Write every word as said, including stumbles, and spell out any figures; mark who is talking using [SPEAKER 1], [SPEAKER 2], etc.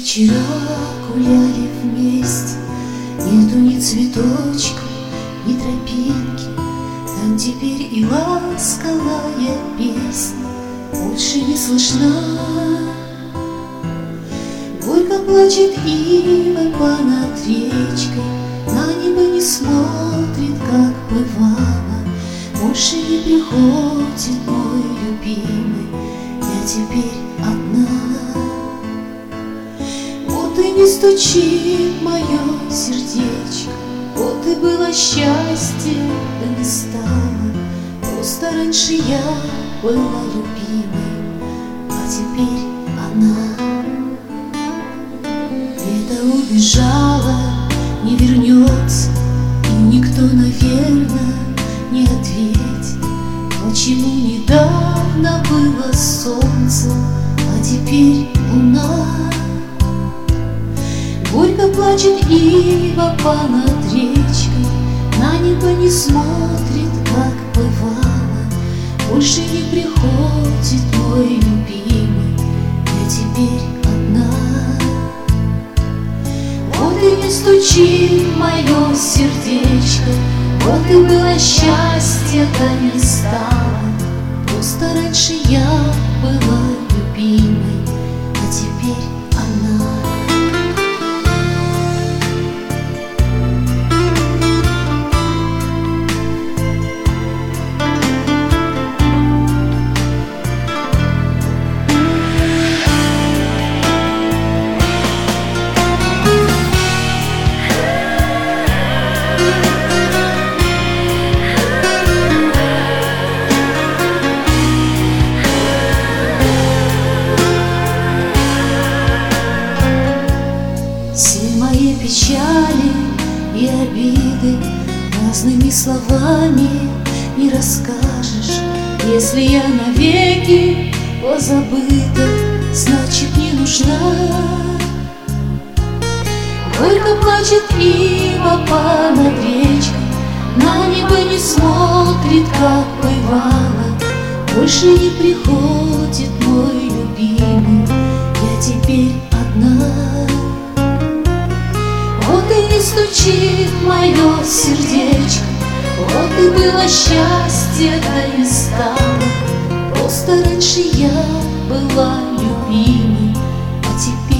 [SPEAKER 1] Вчера гуляли вместе, нету ни цветочка, ни тропинки. Там теперь и ласковая песня больше не слышна. Горько плачет ива понад речкой, на небо не смотрит, как бывало. Больше не приходит мой любимый, я теперь одна. Вот и не стучит мое сердечко, вот и было счастье, да не стало. Просто раньше я была любимой, а теперь она. Лето убежало, не вернется, и никто, наверное, не ответит, почему недавно было солнце, а теперь луна. Горько плачет ива понад речкой, на небо не смотрит, как бывало. Больше не приходит мой любимый, я теперь одна. Вот и не стучит мое сердечко, вот и было счастье, да не стало. Просто раньше я была любимой, а теперь она. Все мои печали и обиды разными словами не расскажешь. Если я навеки позабыта, значит не нужна. Горько плачет ива понад речкой, на небо не смотрит, как бывало. Больше не приходит мой любимый, я теперь одна. Вот и не стучит мое сердечко, вот и было счастье, да не стало. Просто раньше я была любимой, а теперь